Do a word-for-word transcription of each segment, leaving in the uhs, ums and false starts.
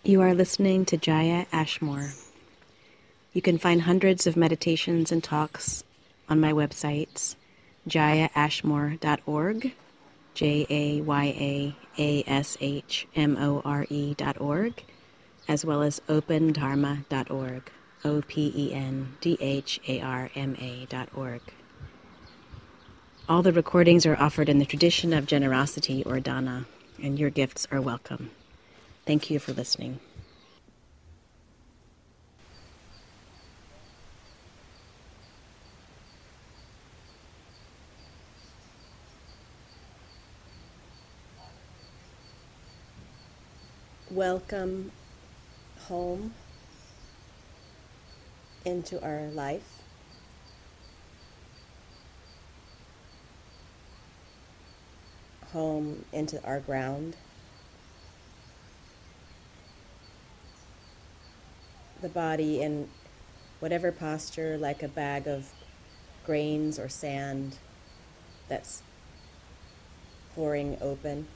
You are listening to Jaya Ashmore. You can find hundreds of meditations and talks on my websites, jaya ashmore dot org, J A Y A A S H M O R E dot org, as well as open dharma dot org, O P E N D H A R M A dot org. All the recordings are offered in the tradition of generosity or dana, and your gifts are welcome. Thank you for listening. Welcome home into our life. Home into our ground. The body in whatever posture, like a bag of grains or sand that's pouring open.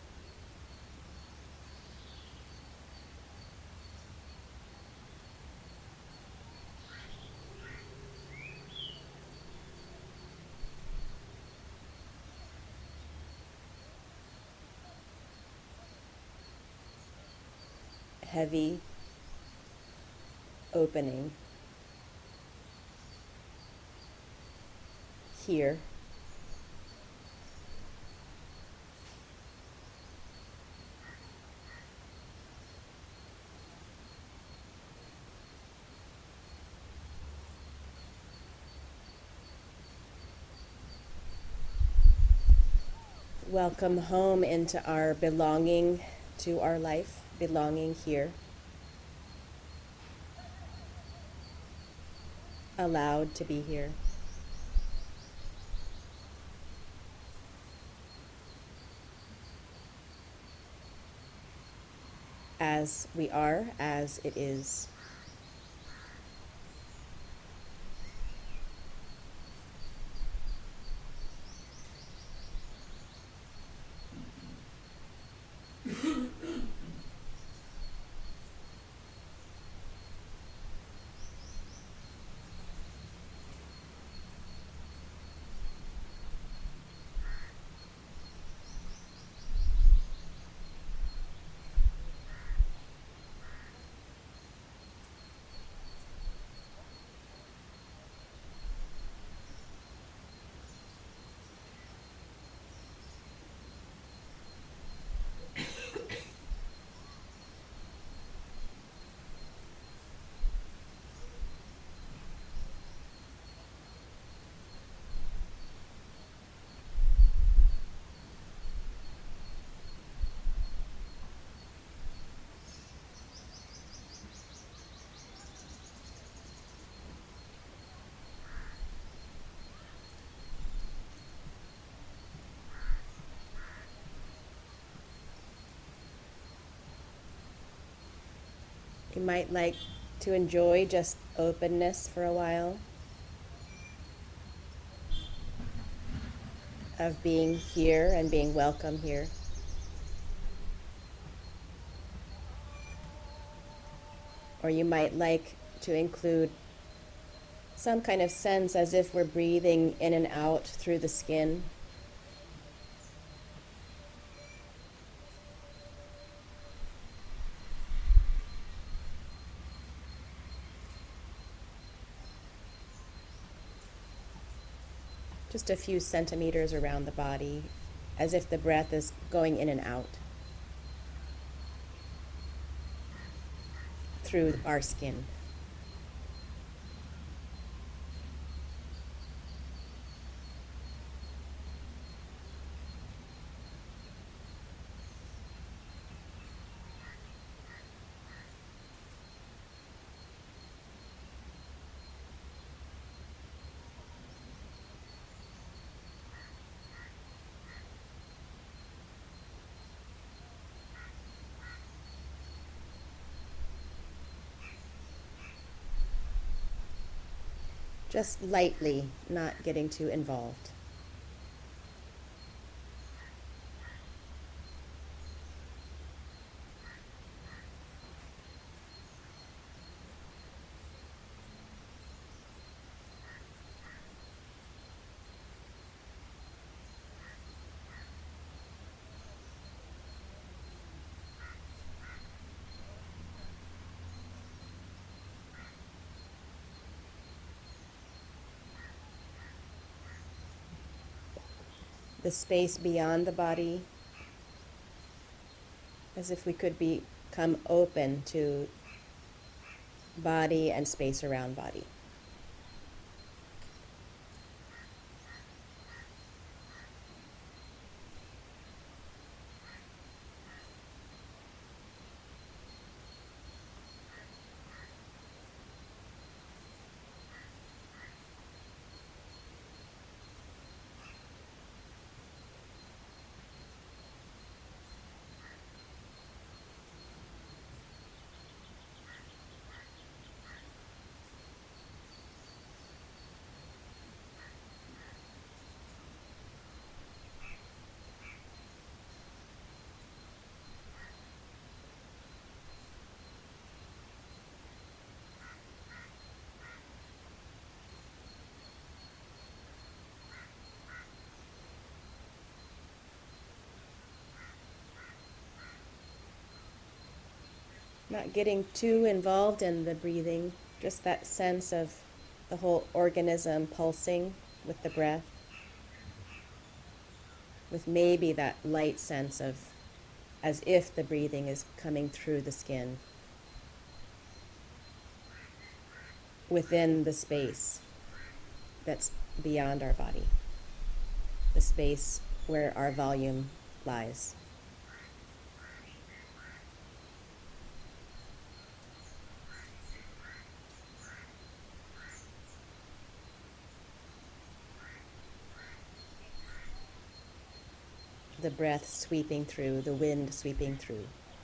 Heavy opening here. Welcome home into our belonging to our life, belonging here. Allowed to be here. As we are, as it is. You might like to enjoy just openness for a while, of being here and being welcome here. Or you might like to include some kind of sense as if we're breathing in and out through the skin. Just a few centimeters around the body, as if the breath is going in and out through our skin. Just lightly, not getting too involved. the space beyond the body, as if we could become open to body and space around body. Not getting too involved in the breathing, just that sense of the whole organism pulsing with the breath, with maybe that light sense of as if the breathing is coming through the skin, within the space that's beyond our body, the space where our volume lies. The breath sweeping through, the wind sweeping through.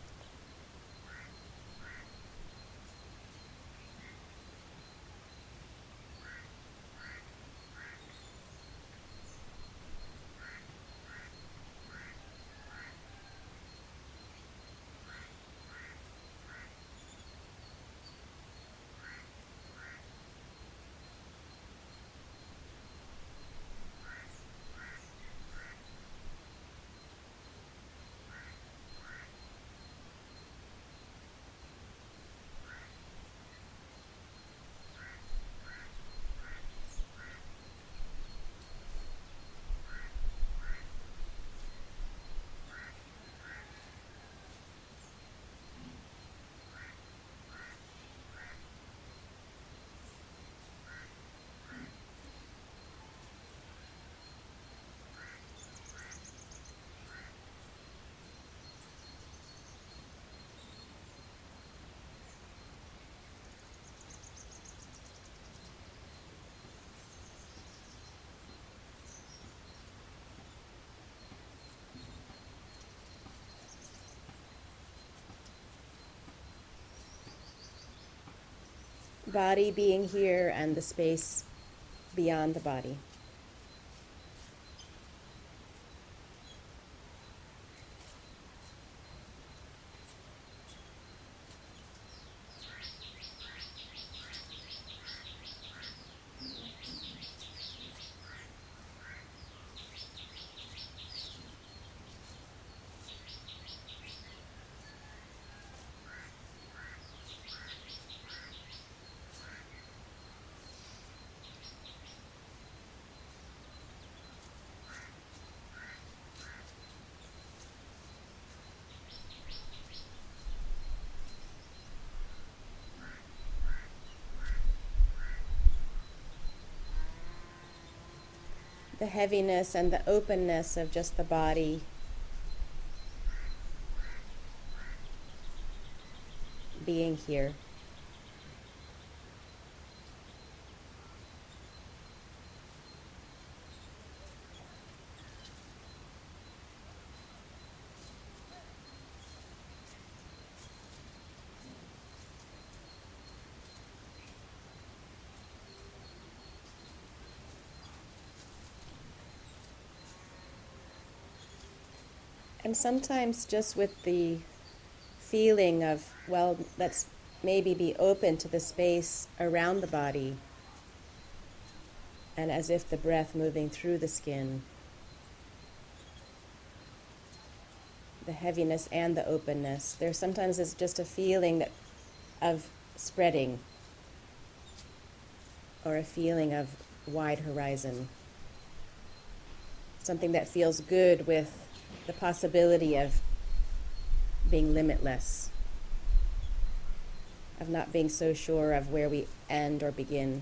Body being here and the space beyond the body. The heaviness and the openness of just the body being here. And sometimes just with the feeling of, well, let's maybe be open to the space around the body, and as if the breath moving through the skin, the heaviness and the openness. There sometimes is just a feeling that, of spreading, or a feeling of wide horizon. something that feels good with the possibility of being limitless, of not being so sure of where we end or begin.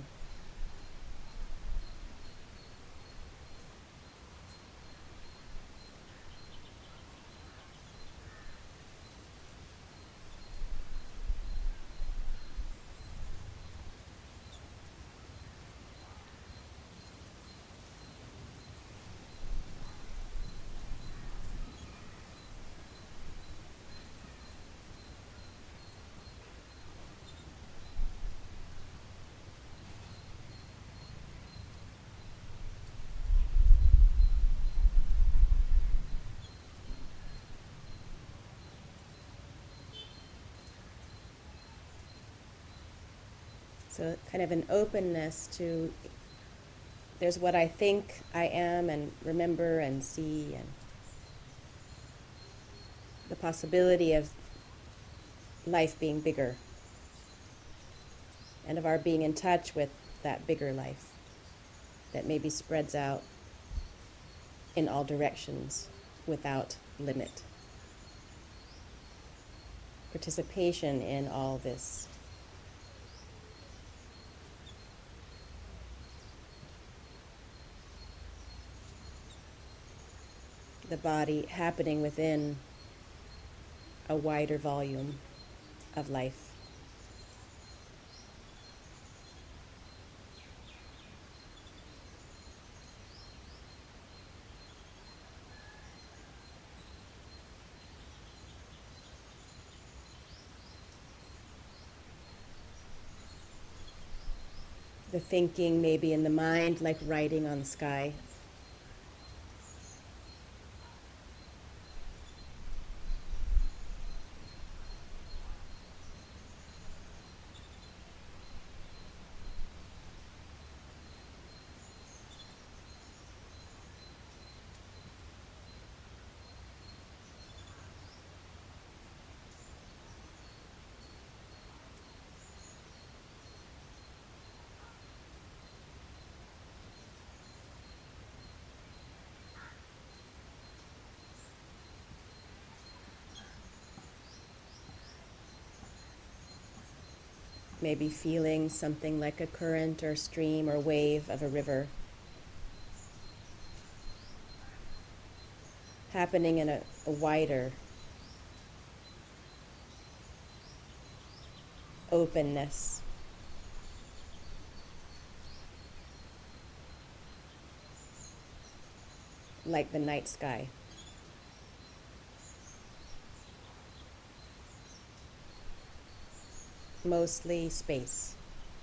So kind of an openness to, there's what I think I am and remember and see, and the possibility of life being bigger, and of our being in touch with that bigger life that maybe spreads out in all directions without limit. Participation in all this. The body happening within a wider volume of life. The thinking maybe in the mind like writing on the sky. Maybe feeling something like a current or stream or wave of a river happening in a, a wider openness. Like the night sky. Mostly space.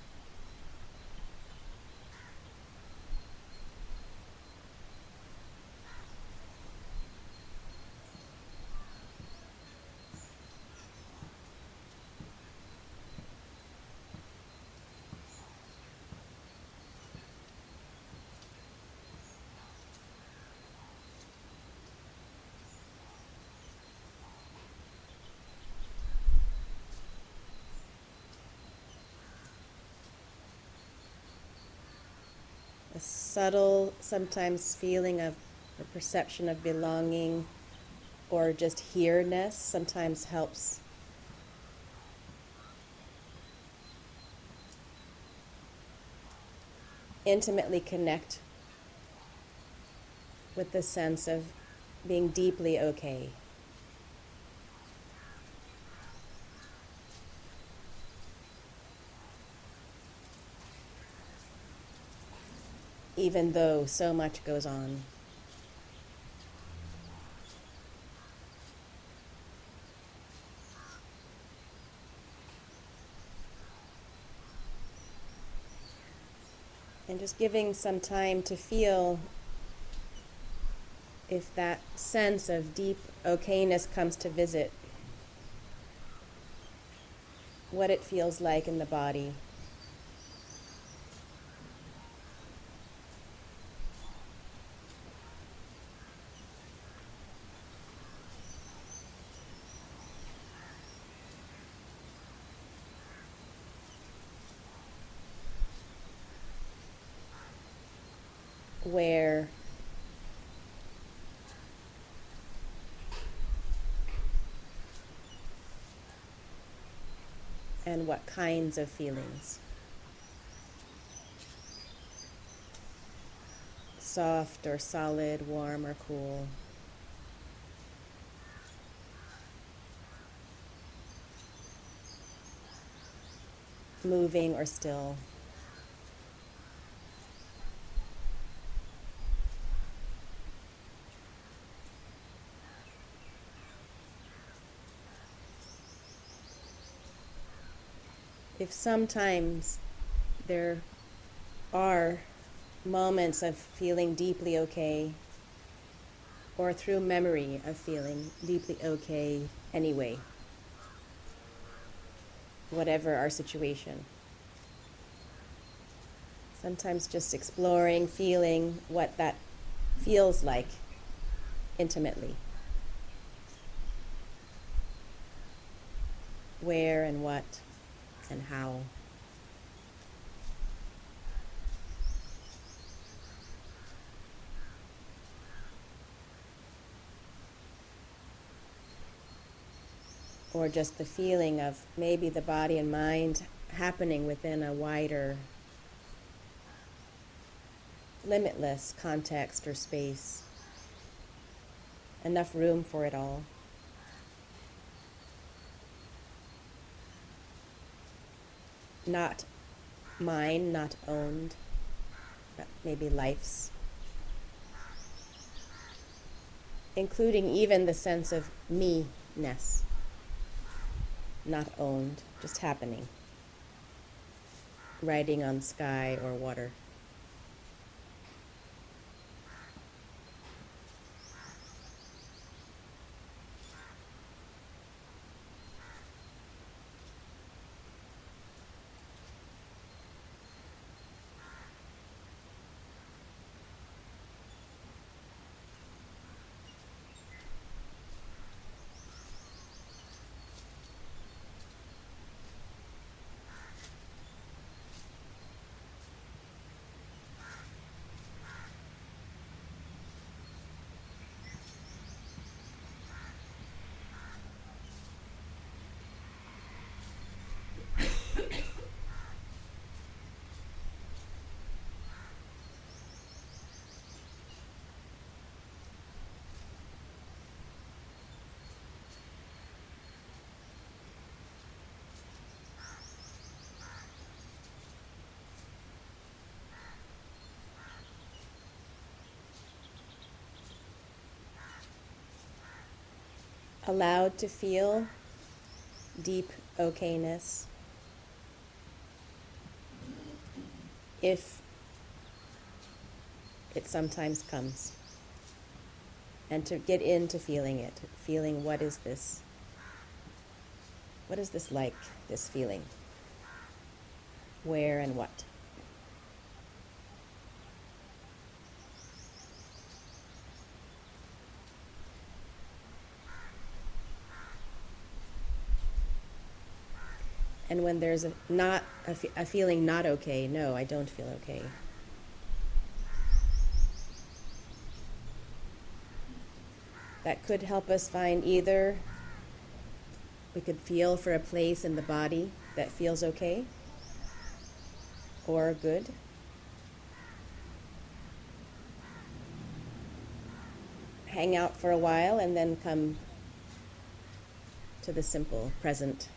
A subtle, sometimes feeling of or perception of belonging or just here-ness sometimes helps. Intimately connect with the sense of being deeply okay. Even though so much goes on. And just giving some time to feel if that sense of deep okayness comes to visit, what it feels like in the body. Where and what kinds of feelings. Soft or solid, warm or cool. Moving or still. If sometimes there are moments of feeling deeply okay, or through memory of feeling deeply okay anyway, whatever our situation. Sometimes just exploring, feeling what that feels like intimately. Where and what and how. Or just the feeling of maybe the body and mind happening within a wider, limitless context or space. Enough room for it all. Not mine, not owned, but maybe life's. Including even the sense of me-ness. Not owned, just happening. Riding on sky or water. Allowed to feel deep okayness if it sometimes comes. And to get into feeling it, feeling what is this? What is this like, this feeling? Where and what? And when there's a not a, f- a feeling not okay, no, I don't feel okay. That could help us find either we could feel for a place in the body that feels okay or good. Hang out for a while and then come to the simple present.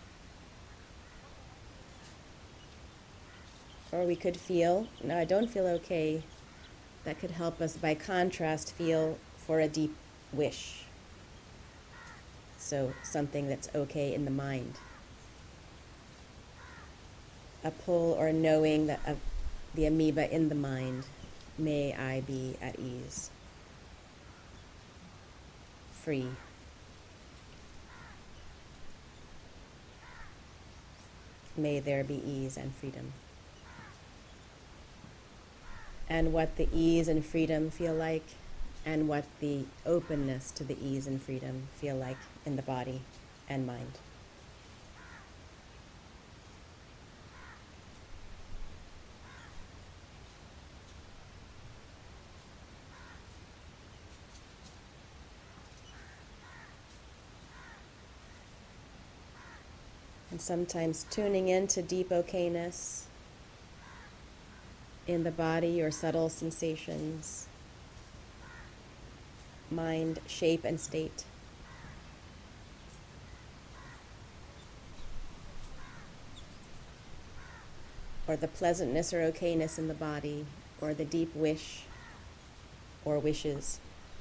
Or we could feel, no, I don't feel okay. That could help us, by contrast, feel for a deep wish. So something that's okay in the mind. A pull or knowing that of the amoeba in the mind, may I be at ease. Free. May there be ease and freedom. And what the ease and freedom feel like, and what the openness to the ease and freedom feel like in the body and mind. And sometimes tuning into deep okayness in the body or subtle sensations, mind, shape, and state. Or the pleasantness or okayness in the body, or the deep wish or wishes.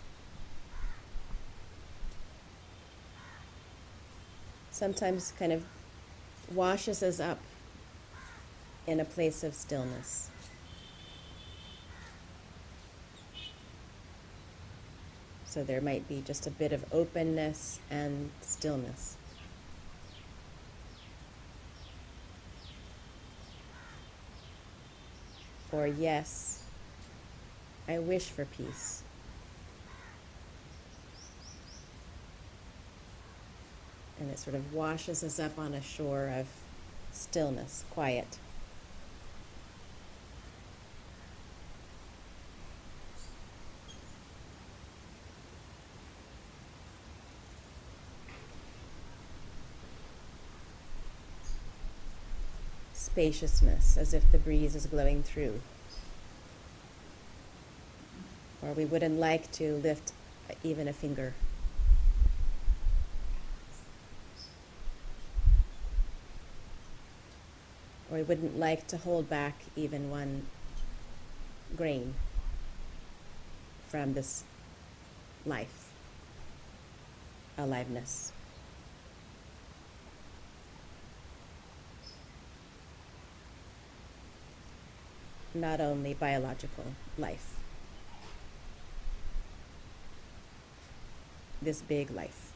Sometimes kind of washes us up in a place of stillness. So there might be just a bit of openness and stillness. Or yes, I wish for peace. And it sort of washes us up on a shore of stillness, quiet. Spaciousness, as if the breeze is blowing through. Or we wouldn't like to lift even a finger. Or we wouldn't like to hold back even one grain from this life, aliveness. Not only biological life, this big life.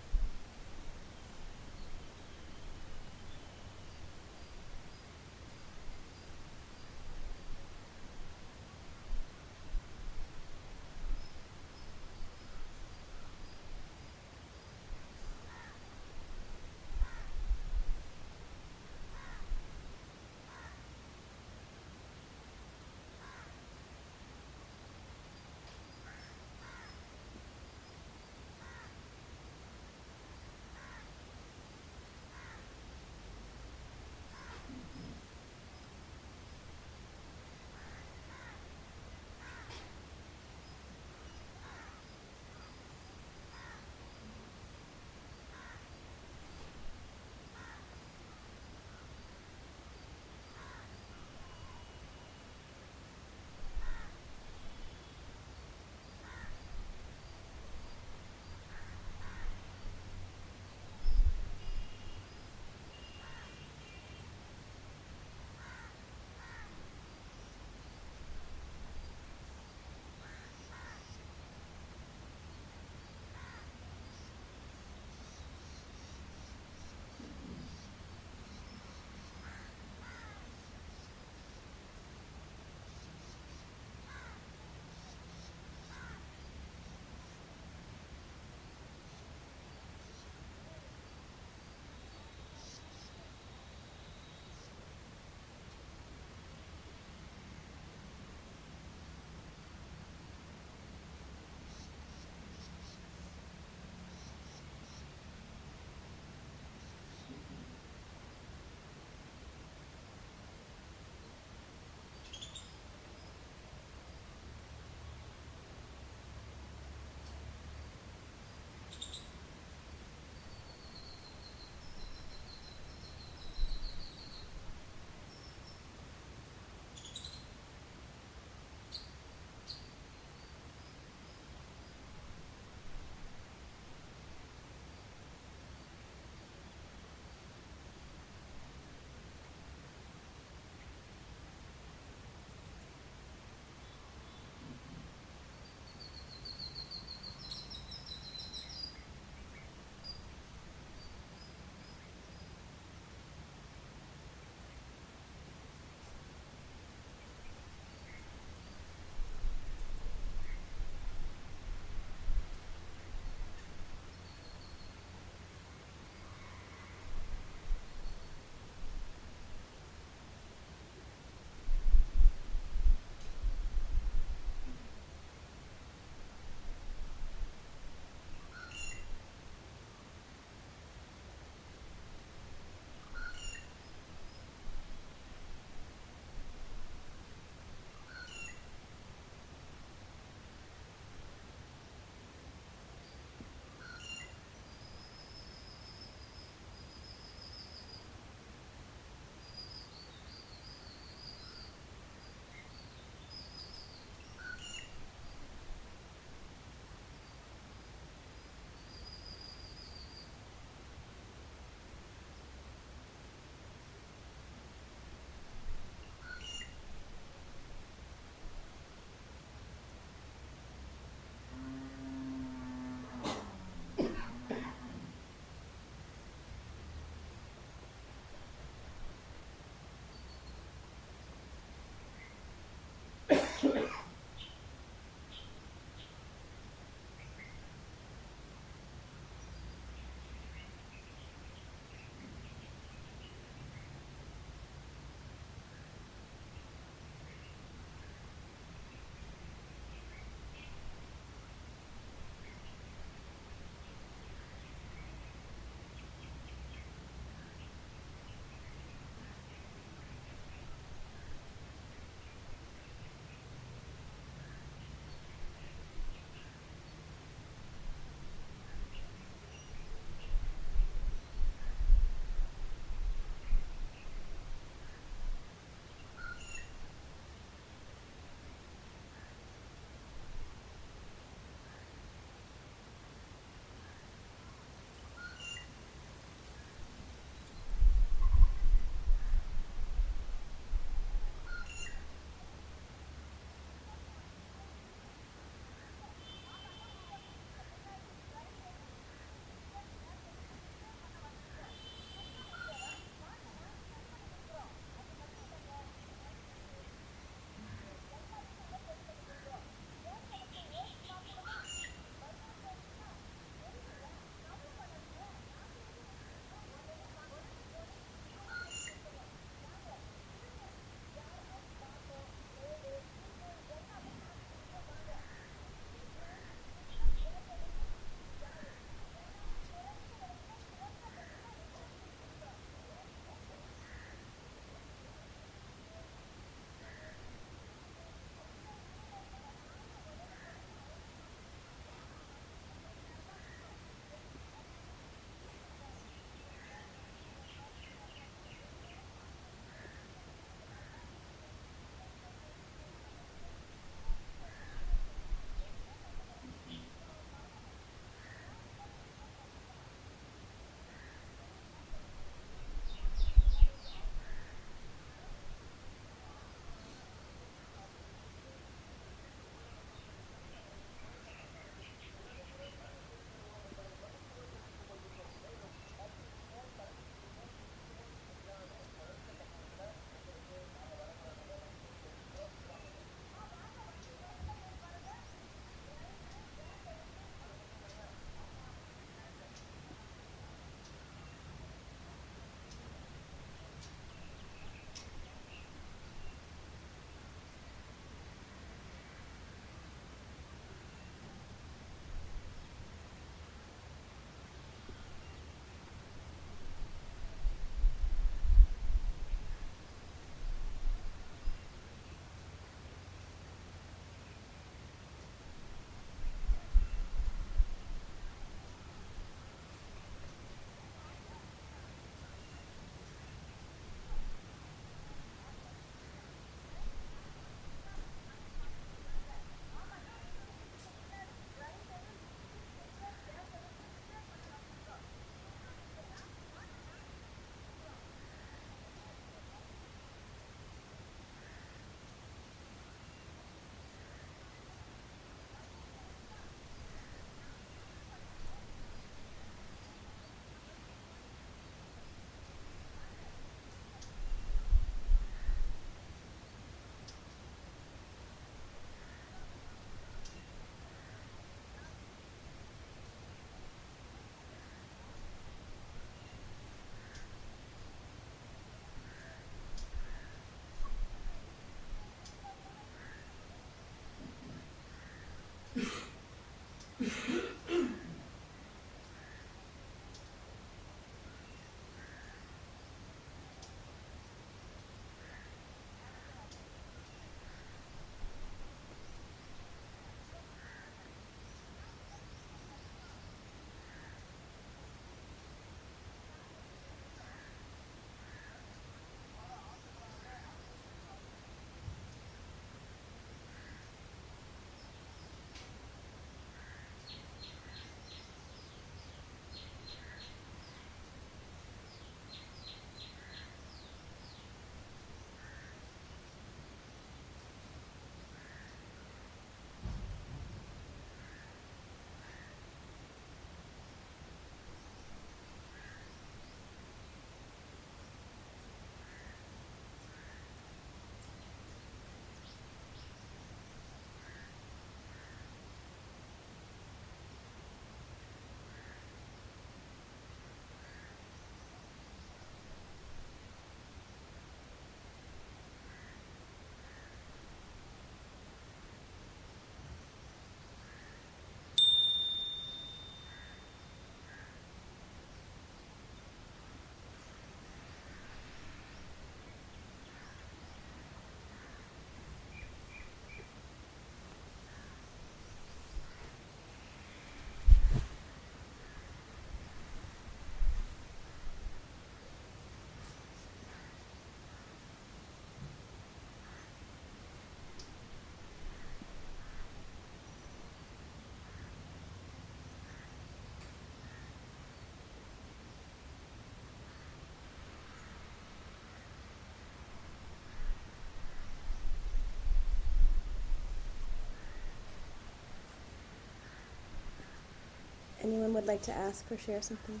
Anyone would like to ask or share something?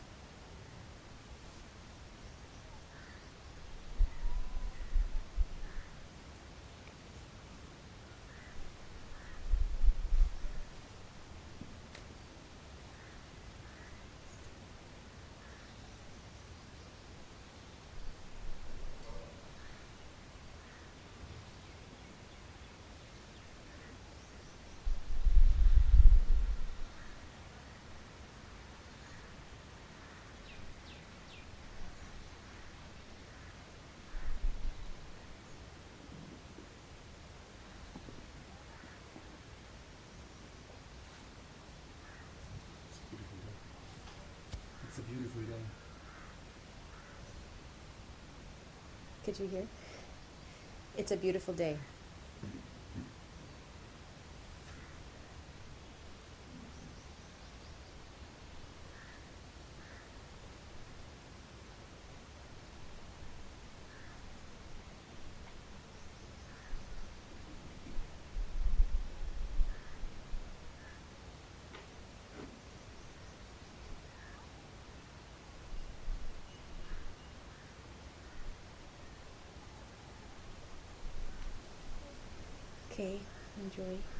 It's a beautiful day. Could you hear? It's a beautiful day. Okay, enjoy.